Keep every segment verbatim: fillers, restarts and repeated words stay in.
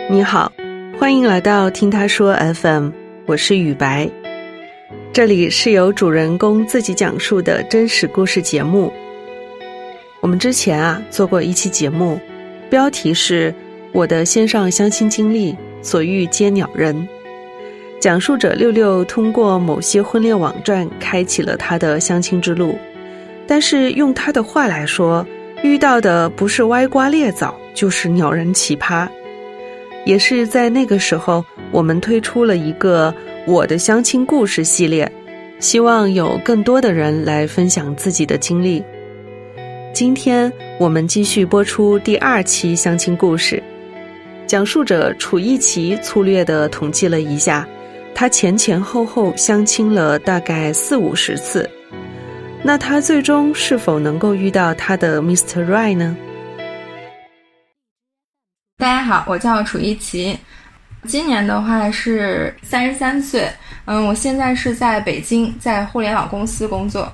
你好，欢迎来到听他说 F M， 我是雨白。这里是由主人公自己讲述的真实故事节目。我们之前啊做过一期节目，标题是我的线上相亲经历，所遇皆鸟人。讲述者六六通过某些婚恋网站开启了他的相亲之路，但是用他的话来说，遇到的不是歪瓜裂枣，就是鸟人奇葩。也是在那个时候，我们推出了一个我的相亲故事系列，希望有更多的人来分享自己的经历。今天我们继续播出第二期相亲故事，讲述者楚一奇粗略地统计了一下，他前前后后相亲了大概四五十次，那他最终是否能够遇到他的 Mister Right 呢？ 大家好，我叫楚一奇，今年的话是三十三岁，嗯，我现在是在北京，在互联网公司工作。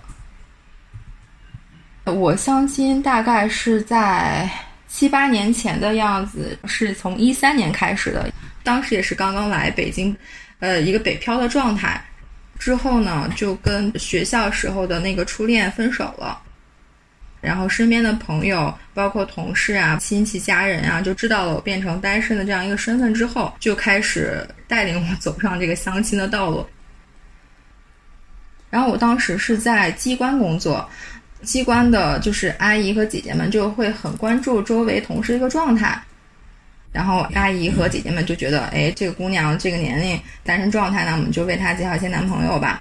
我相亲大概是在七八年前的样子，是从一三年开始的，当时也是刚刚来北京，呃，一个北漂的状态。之后呢，就跟学校时候的那个初恋分手了。然后身边的朋友包括同事啊、亲戚家人啊，就知道了我变成单身的这样一个身份之后，就开始带领我走上这个相亲的道路。然后我当时是在机关工作，机关的就是阿姨和姐姐们就会很关注周围同事一个状态，然后阿姨和姐姐们就觉得，哎，这个姑娘这个年龄单身状态呢，我们就为她介绍一些男朋友吧。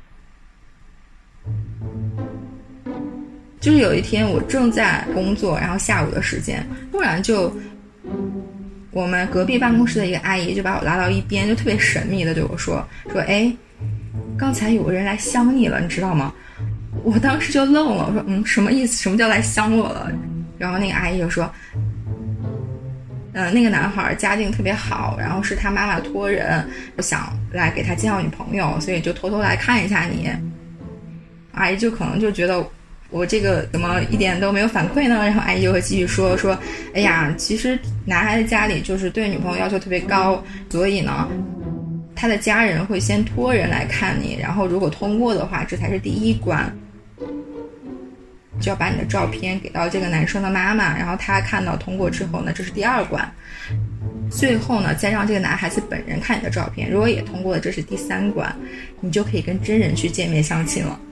就是有一天我正在工作，然后下午的时间，突然就我们隔壁办公室的一个阿姨就把我拉到一边，就特别神秘的对我说说哎，刚才有个人来相你了，你知道吗？我当时就愣了，我说嗯，什么意思？什么叫来相我了？然后那个阿姨就说嗯、呃，那个男孩家境特别好，然后是他妈妈托人想来给他介绍女朋友，所以就偷偷来看一下你。阿姨就可能就觉得我这个怎么一点都没有反馈呢？然后阿姨就会继续说说，哎呀，其实男孩子家里就是对女朋友要求特别高，所以呢，他的家人会先托人来看你，然后如果通过的话，这才是第一关，就要把你的照片给到这个男生的妈妈，然后他看到通过之后呢，这是第二关，最后呢，再让这个男孩子本人看你的照片，如果也通过了，这是第三关，你就可以跟真人去见面相亲了。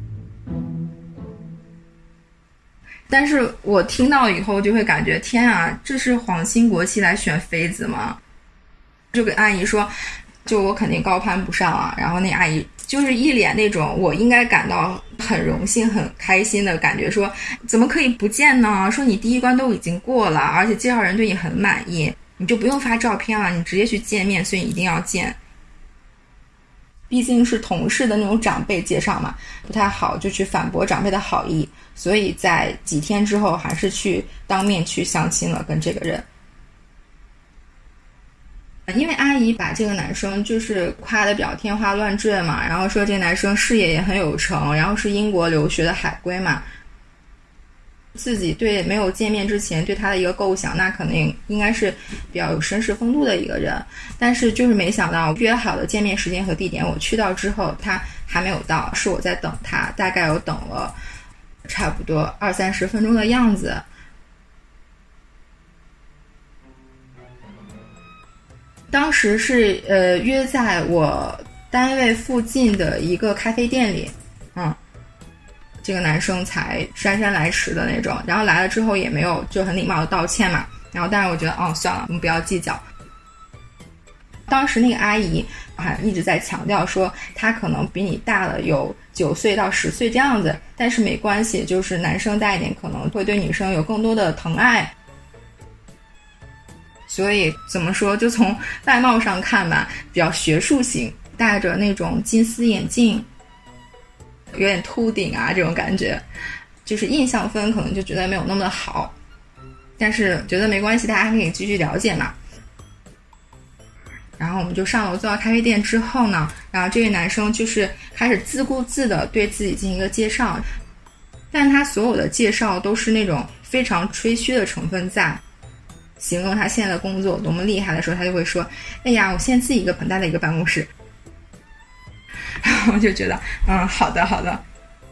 但是我听到以后就会感觉，天啊，这是皇亲国戚来选妃子吗？就跟阿姨说，就我肯定高攀不上啊。然后那阿姨就是一脸那种我应该感到很荣幸很开心的感觉，说怎么可以不见呢？说你第一关都已经过了，而且介绍人对你很满意，你就不用发照片了，你直接去见面，所以一定要见。毕竟是同事的那种长辈介绍嘛，不太好就去反驳长辈的好意，所以在几天之后还是去当面去相亲了跟这个人。因为阿姨把这个男生就是夸得比较天花乱坠嘛，然后说这个男生事业也很有成，然后是英国留学的海归嘛，自己对没有见面之前对他的一个构想，那肯定应该是比较有绅士风度的一个人，但是就是没想到约好的见面时间和地点，我去到之后他还没有到，是我在等他，大概有等了差不多二三十分钟的样子。当时是呃约在我单位附近的一个咖啡店里，嗯。这个男生才姗姗来迟的那种，然后来了之后也没有就很礼貌的道歉嘛，然后但是我觉得哦算了，我们不要计较。当时那个阿姨还一直在强调说她可能比你大了有九岁到十岁这样子，但是没关系，就是男生大一点可能会对女生有更多的疼爱。所以怎么说，就从外貌上看吧，比较学术型，戴着那种金丝眼镜，有点秃顶啊，这种感觉，就是印象分可能就觉得没有那么的好，但是觉得没关系，大家可以继续了解嘛。然后我们就上楼坐到咖啡店之后呢，然后这位男生就是开始自顾自的对自己进行一个介绍，但他所有的介绍都是那种非常吹嘘的成分在， 形容他现在的工作多么厉害的时候，他就会说，哎呀，我现在自己一个很大的一个办公室。然后我就觉得嗯，好的好的。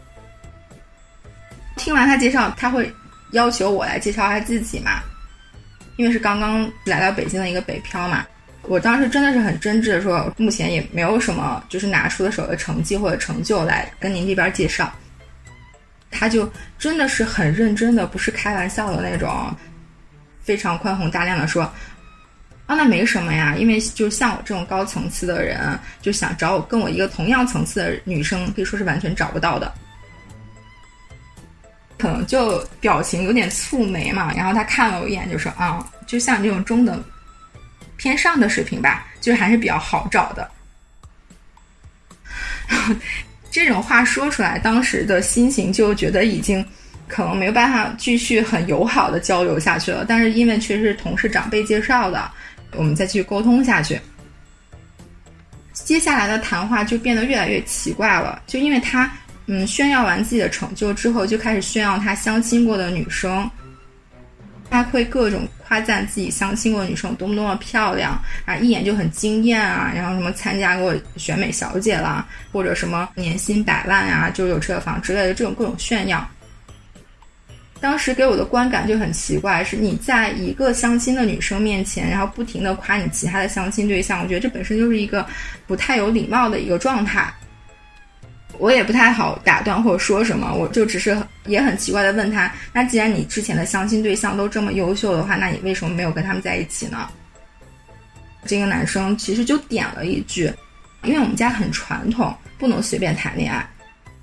听完他介绍，他会要求我来介绍他自己嘛，因为是刚刚来到北京的一个北漂嘛。我当时真的是很真挚的说，目前也没有什么就是拿出的手的成绩或者成就来跟您这边介绍。他就真的是很认真的，不是开玩笑的那种，非常宽宏大量的说，啊，那没什么呀，因为就像我这种高层次的人，就想找我跟我一个同样层次的女生，可以说是完全找不到的。可能就表情有点蹙眉嘛，然后他看了我一眼就说，啊，就像这种中等偏上的水平吧，就是还是比较好找的。然后这种话说出来，当时的心情就觉得已经可能没有办法继续很友好的交流下去了，但是因为确实是同事长辈介绍的，我们再继续沟通下去。接下来的谈话就变得越来越奇怪了，就因为他嗯炫耀完自己的成就之后，就开始炫耀他相亲过的女生，他会各种夸赞自己相亲过的女生多么多么漂亮啊，一眼就很惊艳啊，然后什么参加过选美小姐啦，或者什么年薪百万啊，就有车房之类的这种各种炫耀。当时给我的观感就很奇怪，是你在一个相亲的女生面前，然后不停地夸你其他的相亲对象，我觉得这本身就是一个不太有礼貌的一个状态。我也不太好打断或者说什么，我就只是也很奇怪的问他，那既然你之前的相亲对象都这么优秀的话，那你为什么没有跟他们在一起呢？这个男生其实就点了一句，因为我们家很传统，不能随便谈恋爱。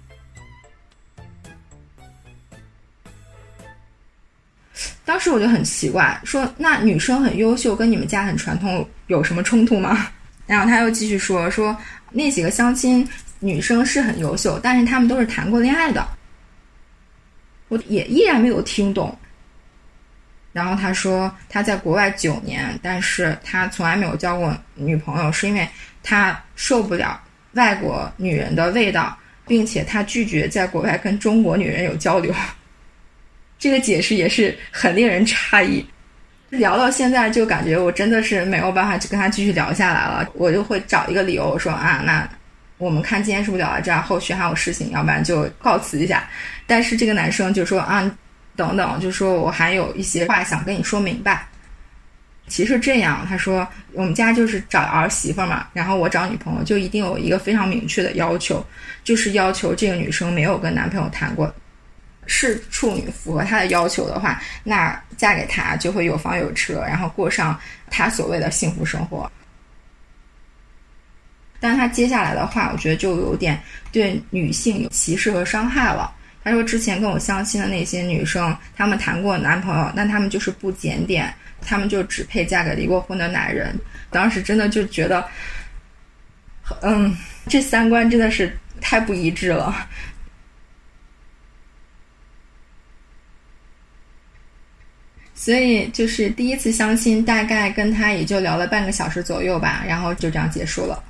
当时我就很奇怪，说那女生很优秀跟你们家很传统有什么冲突吗？然后他又继续说说那几个相亲女生是很优秀，但是她们都是谈过恋爱的。我也依然没有听懂。然后他说他在国外九年，但是他从来没有交过女朋友，是因为他受不了外国女人的味道，并且他拒绝在国外跟中国女人有交流。这个解释也是很令人诧异。聊到现在就感觉我真的是没有办法跟他继续聊下来了，我就会找一个理由，我说啊，那我们看今天是不是聊到这儿，后续还有事情，要不然就告辞一下。但是这个男生就说啊，等等，就说我还有一些话想跟你说明白。其实这样，他说我们家就是找儿媳妇嘛，然后我找女朋友就一定有一个非常明确的要求，就是要求这个女生没有跟男朋友谈过，是处女，符合他的要求的话，那嫁给他就会有房有车，然后过上他所谓的幸福生活。但他接下来的话我觉得就有点对女性有歧视和伤害了。他说之前跟我相亲的那些女生，她们谈过男朋友，但她们就是不检点，她们就只配嫁给离过婚的男人。当时真的就觉得嗯，这三观真的是太不一致了。所以就是第一次相亲大概跟他也就聊了半个小时左右吧，然后就这样结束了。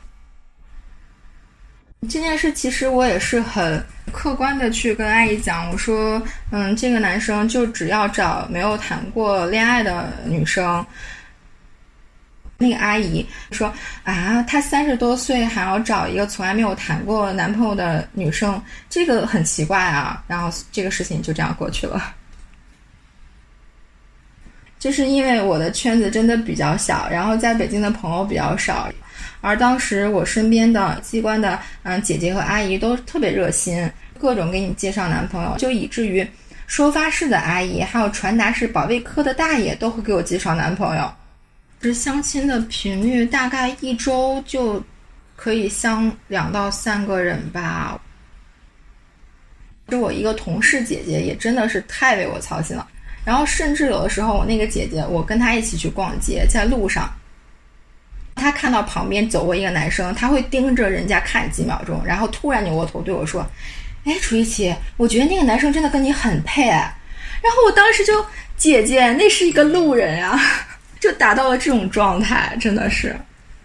这件事其实我也是很客观的去跟阿姨讲，我说嗯，这个男生就只要找没有谈过恋爱的女生。那个阿姨说啊，她三十多岁还要找一个从来没有谈过男朋友的女生，这个很奇怪啊。然后这个事情就这样过去了。就是因为我的圈子真的比较小，然后在北京的朋友比较少，而当时我身边的机关的嗯姐姐和阿姨都特别热心，各种给你介绍男朋友，就以至于收发室的阿姨还有传达室保卫科的大爷都会给我介绍男朋友。这相亲的频率大概一周就可以相两到三个人吧。就我一个同事姐姐也真的是太为我操心了。然后甚至有的时候我那个姐姐，我跟她一起去逛街，在路上她看到旁边走过一个男生，她会盯着人家看几秒钟，然后突然扭过头对我说，哎，楚一琪，我觉得那个男生真的跟你很配。然后我当时就，姐姐那是一个路人啊，就达到了这种状态，真的是。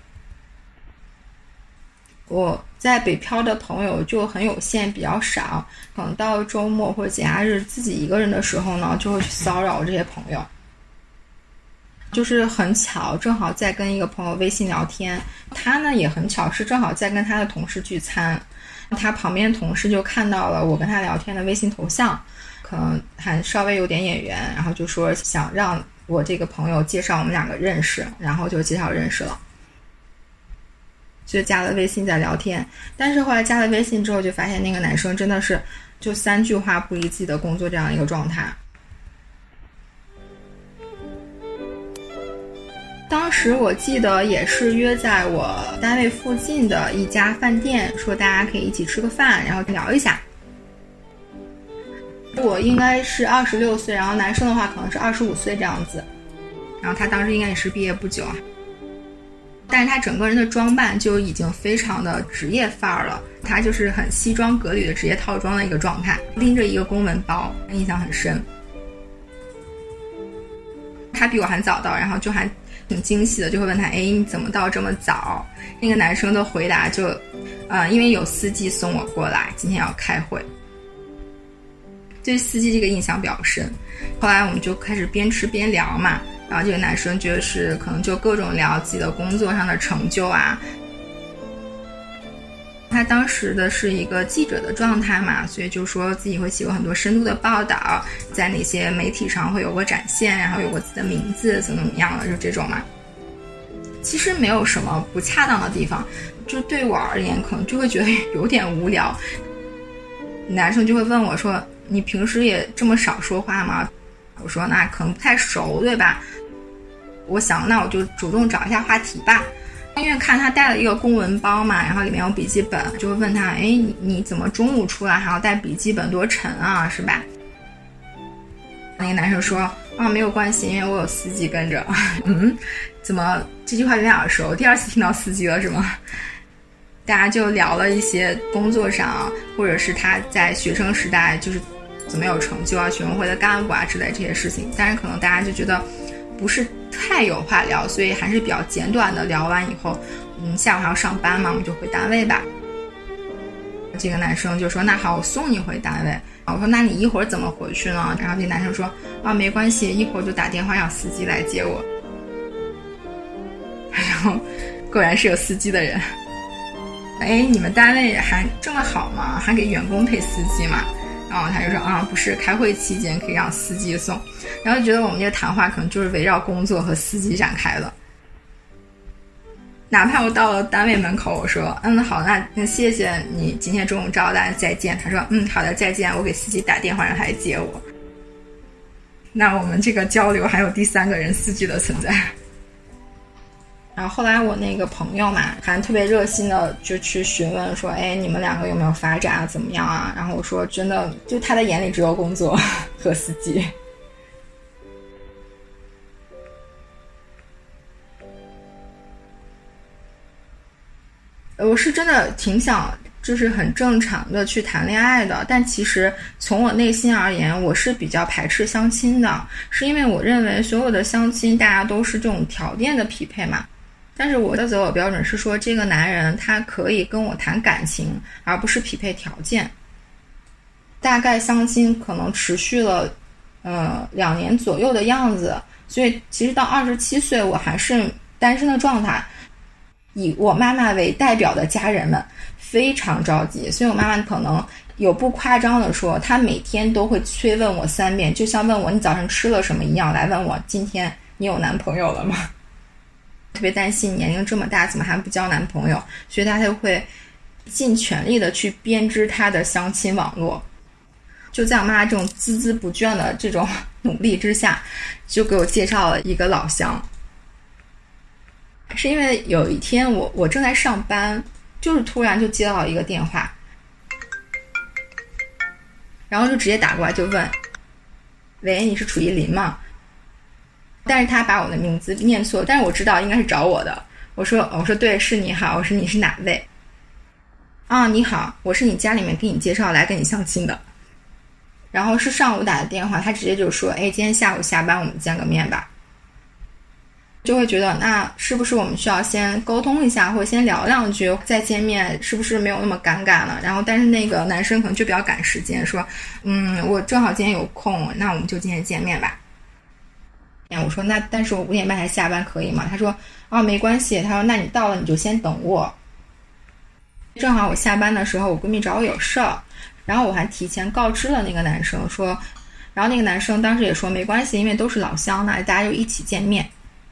我在北漂的朋友就很有限，比较少，可能到周末或者节假日自己一个人的时候呢，就会去骚扰这些朋友。 就是很巧，正好在跟一个朋友微信聊天，他呢也很巧是正好在跟他的同事聚餐，他旁边同事就看到了我跟他聊天的微信头像，可能还稍微有点眼缘，然后就说想让我这个朋友介绍我们两个认识，然后就介绍认识了，就加了微信在聊天。但是后来加了微信之后就发现那个男生真的是就三句话不离自己的工作这样一个状态。当时我记得也是约在我单位附近的一家饭店，说大家可以一起吃个饭，然后聊一下。我应该是二十六岁，然后男生的话可能是二十五岁这样子，然后他当时应该也是毕业不久，但是他整个人的装扮就已经非常的职业范儿了，他就是很西装革履的职业套装的一个状态，拎着一个公文包，印象很深。他比我还早到，然后就还挺惊喜的，就会问他，哎，你怎么到这么早？那个男生的回答就，呃，因为有司机送我过来，今天要开会。对司机这个印象比较深。后来我们就开始边吃边聊嘛，然后这个男生就是可能就各种聊自己的工作上的成就啊。他当时的是一个记者的状态嘛，所以就说自己会写过很多深度的报道，在哪些媒体上会有过展现，然后有过自己的名字怎么怎么样的，就这种嘛。其实没有什么不恰当的地方，就对我而言可能就会觉得有点无聊。男生就会问我说，你平时也这么少说话吗？我说那可能不太熟，对吧？我想那我就主动找一下话题吧。因为看他带了一个公文包嘛，然后里面有笔记本，就会问他，哎，你你怎么中午出来还要带笔记本，多沉啊，是吧？那个男生说，啊，没有关系，因为我有司机跟着。嗯，怎么这句话有点耳熟？第二次听到司机了是吗？大家就聊了一些工作上，或者是他在学生时代就是怎么有成就啊，学生会的干部啊之类这些事情，但是可能大家就觉得不是太有话聊，所以还是比较简短的。聊完以后，嗯，下午还要上班嘛，我们就回单位吧。这个男生就说，那好，我送你回单位。我说那你一会儿怎么回去呢？然后这个男生说，啊，没关系，一会儿就打电话让司机来接我。然后果然是有司机的人。哎，你们单位还这么好吗？还给员工配司机吗？然后他就说，啊，不是，开会期间可以让司机送。然后觉得我们这个谈话可能就是围绕工作和司机展开的。哪怕我到了单位门口，我说，嗯，好，那那谢谢你今天中午招待，再见。他说，嗯，好的，再见。我给司机打电话让他来接我。那我们这个交流还有第三个人司机的存在。然后后来我那个朋友嘛，还特别热心的就去询问说，哎，你们两个有没有发展啊，怎么样啊？然后我说，真的，就他的眼里只有工作和司机。我是真的挺想就是很正常的去谈恋爱的，但其实从我内心而言，我是比较排斥相亲的，是因为我认为所有的相亲大家都是这种条件的匹配嘛。但是我的择偶标准是说，这个男人他可以跟我谈感情，而不是匹配条件。大概相亲可能持续了呃两年左右的样子，所以其实到二十七岁我还是单身的状态。以我妈妈为代表的家人们非常着急，所以我妈妈可能有不夸张的说，她每天都会催问我三遍，就像问我你早上吃了什么一样，来问我今天你有男朋友了吗？特别担心年龄这么大怎么还不交男朋友，所以她就会尽全力的去编织她的相亲网络。就在我妈妈这种孜孜不倦的这种努力之下，就给我介绍了一个老乡。是因为有一天我我正在上班，就是突然就接到了一个电话，然后就直接打过来就问，喂，你是楚依林吗？但是他把我的名字念错，但是我知道应该是找我的。我说我说对，是你好。我说你是哪位？啊，你好，我是你家里面给你介绍来跟你相亲的。然后是上午打的电话，他直接就说，哎，今天下午下班我们见个面吧。就会觉得那是不是我们需要先沟通一下，或者先聊两句再见面，是不是没有那么尴尬了？然后但是那个男生可能就比较赶时间，说嗯，我正好今天有空，那我们就今天见面吧。我我说那但是我五点半才下班可以吗？他说啊没关系，他说那你到了你就先等我。正好我下班的时候我闺蜜找我有事儿，然后我还提前告知了那个男生说，然后那个男生当时也说没关系，因为都是老乡，那大家就一起见面。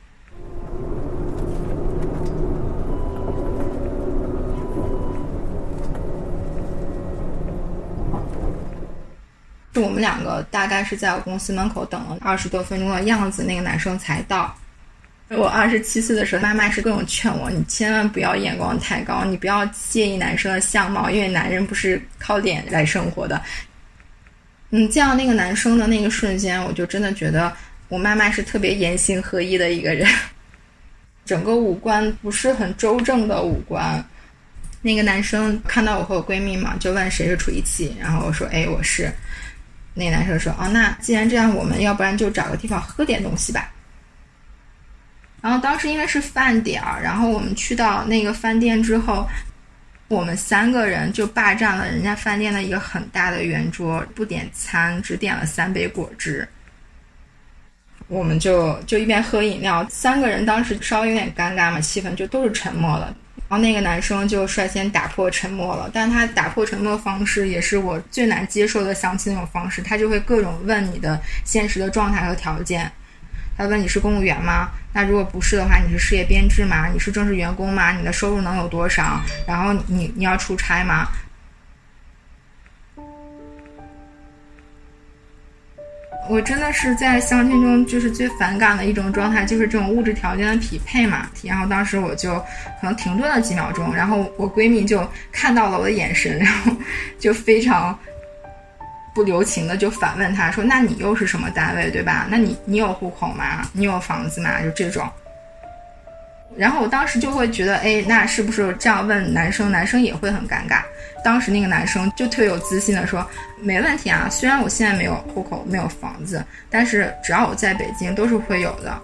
我们两个大概是在我公司门口等了二十多分钟的样子，那个男生才到。我二十七岁的时候，妈妈是各种劝我，你千万不要眼光太高，你不要介意男生的相貌，因为男人不是靠脸来生活的。嗯，见到那个男生的那个瞬间，我就真的觉得我妈妈是特别言行合一的一个人，整个五官不是很周正的五官。那个男生看到我和我闺蜜嘛，就问谁是楚一期，然后我说哎我是。那个男生说哦，那既然这样，我们要不然就找个地方喝点东西吧。然后当时因为是饭点儿，然后我们去到那个饭店之后，我们三个人就霸占了人家饭店的一个很大的圆桌，不点餐，只点了三杯果汁。我们就就一边喝饮料，三个人当时稍微有点尴尬嘛，气氛就都是沉默了。然后那个男生就率先打破沉默了，但他打破沉默的方式也是我最难接受的相亲那种方式，他就会各种问你的现实的状态和条件。他问你是公务员吗？那如果不是的话，你是事业编制吗？你是正式员工吗？你的收入能有多少？然后你你要出差吗？我真的是在相亲中就是最反感的一种状态，就是这种物质条件的匹配嘛。然后当时我就可能停顿了几秒钟，然后我闺蜜就看到了我的眼神，然后就非常不留情的就反问他说，那你又是什么单位对吧？那你你有户口吗？你有房子吗？就这种。然后我当时就会觉得，哎，那是不是这样问男生，男生也会很尴尬。当时那个男生就特别有自信的说，没问题啊，虽然我现在没有户口没有房子，但是只要我在北京都是会有的。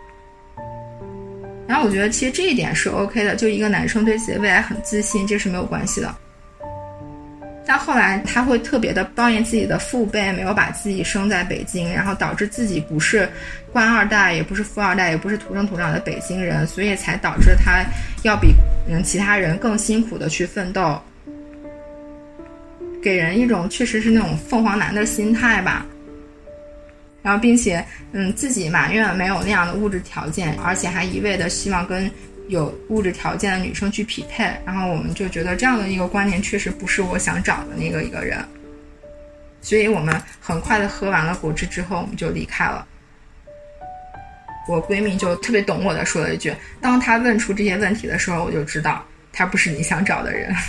然后我觉得其实这一点是 OK 的，就一个男生对自己的未来很自信，这是没有关系的。但后来他会特别的抱怨自己的父辈没有把自己生在北京，然后导致自己不是官二代，也不是富二代，也不是土生土长的北京人，所以才导致他要比嗯其他人更辛苦的去奋斗，给人一种确实是那种凤凰男的心态吧。然后并且嗯自己埋怨没有那样的物质条件，而且还一味的希望跟有物质条件的女生去匹配，然后我们就觉得这样的一个观念确实不是我想找的那个一个人，所以我们很快的喝完了果汁之后，我们就离开了。我闺蜜就特别懂我的说了一句，当她问出这些问题的时候，我就知道她不是你想找的人。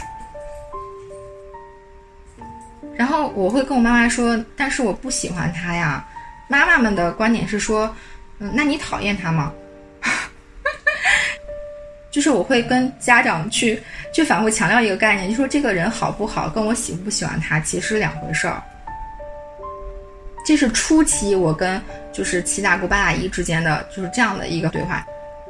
然后我会跟我妈妈说，但是我不喜欢他呀。妈妈们的观点是说，嗯，那你讨厌他吗？就是我会跟家长去去反复强调一个概念，就是说这个人好不好跟我喜不喜欢他其实是两回事儿。这是初期我跟就是七大姑八大姨之间的就是这样的一个对话。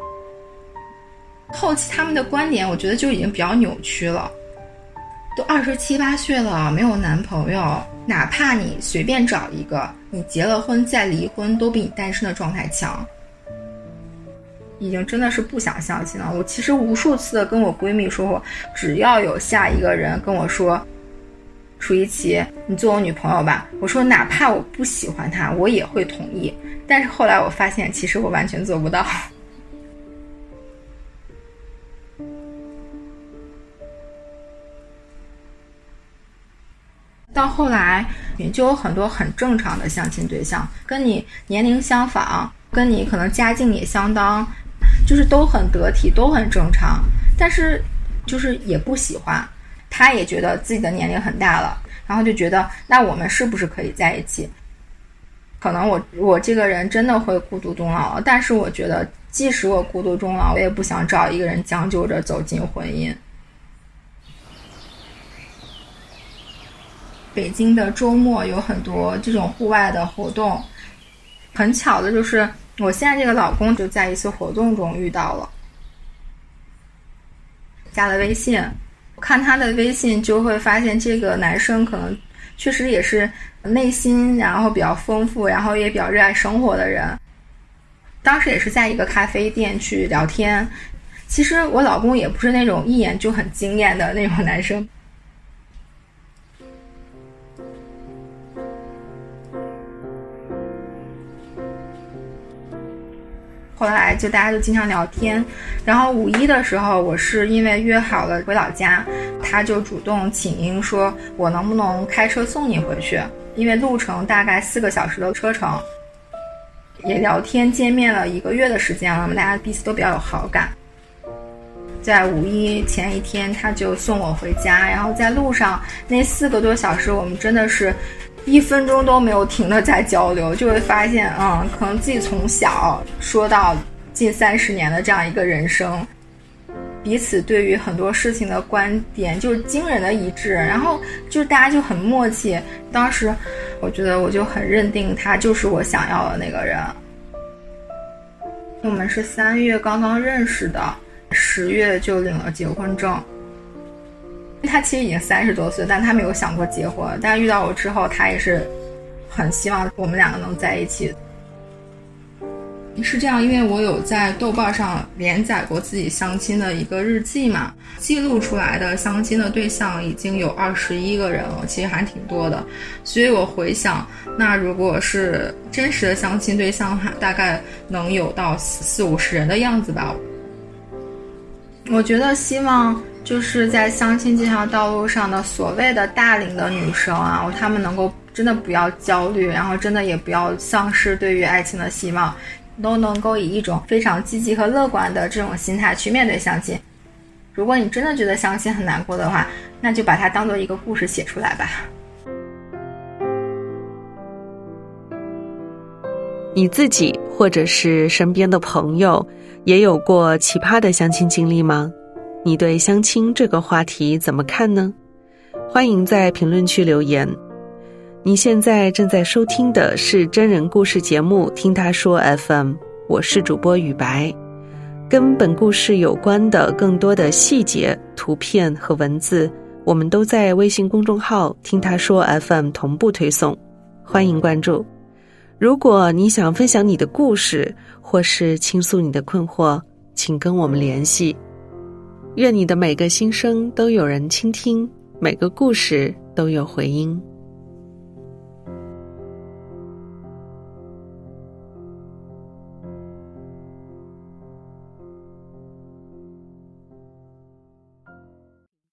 后期他们的观点我觉得就已经比较扭曲了，都二十七八岁了没有男朋友，哪怕你随便找一个，你结了婚再离婚都比你单身的状态强。已经真的是不想相亲了。我其实无数次的跟我闺蜜说过，只要有下一个人跟我说，楚一琪你做我女朋友吧，我说哪怕我不喜欢他我也会同意。但是后来我发现其实我完全做不到。到后来也就有很多很正常的相亲对象，跟你年龄相仿，跟你可能家境也相当，就是都很得体都很正常，但是就是也不喜欢，他也觉得自己的年龄很大了，然后就觉得那我们是不是可以在一起。可能我我这个人真的会孤独终老，但是我觉得即使我孤独终老，我也不想找一个人将就着走进婚姻。北京的周末有很多这种户外的活动，很巧的就是我现在这个老公就在一次活动中遇到了，加了微信，看他的微信就会发现这个男生可能确实也是内心然后比较丰富，然后也比较热爱生活的人。 当时也是在一个咖啡店去聊天，其实我老公也不是那种一眼就很惊艳的那种男生。后来就大家就经常聊天，然后五一的时候我是因为约好了回老家，他就主动请缨说我能不能开车送你回去，因为路程大概四个小时的车程，也聊天见面了一个月的时间了，我们大家彼此都比较有好感。在五一前一天他就送我回家，然后在路上那四个多小时我们真的是一分钟都没有停的在交流，就会发现嗯，可能自己从小说到近三十年的这样一个人生，彼此对于很多事情的观点就是惊人的一致，然后就是大家就很默契。当时我觉得我就很认定他就是我想要的那个人。我们是三月刚刚认识的，十月就领了结婚证。他其实已经三十多岁，但他没有想过结婚，但遇到我之后他也是很希望我们两个能在一起。是这样，因为我有在豆瓣上连载过自己相亲的一个日记嘛，记录出来的相亲的对象已经有二十一个人了，其实还挺多的。所以我回想，那如果是真实的相亲对象，大概能有到四五十人的样子吧。我觉得希望就是在相亲这条道路上的所谓的大龄的女生啊，她们能够真的不要焦虑，然后真的也不要丧失对于爱情的希望，都能够以一种非常积极和乐观的这种心态去面对相亲。如果你真的觉得相亲很难过的话，那就把它当做一个故事写出来吧。 你自己或者是身边的朋友也有过奇葩的相亲经历吗？你对相亲这个话题怎么看呢？欢迎在评论区留言。你现在正在收听的是真人故事节目听他说 F M， 我是主播雨白。跟本故事有关的更多的细节、图片和文字，我们都在微信公众号听他说 F M 同步推送，欢迎关注。如果你想分享你的故事，或是倾诉你的困惑，请跟我们联系。愿你的每个心声都有人倾听，每个故事都有回音。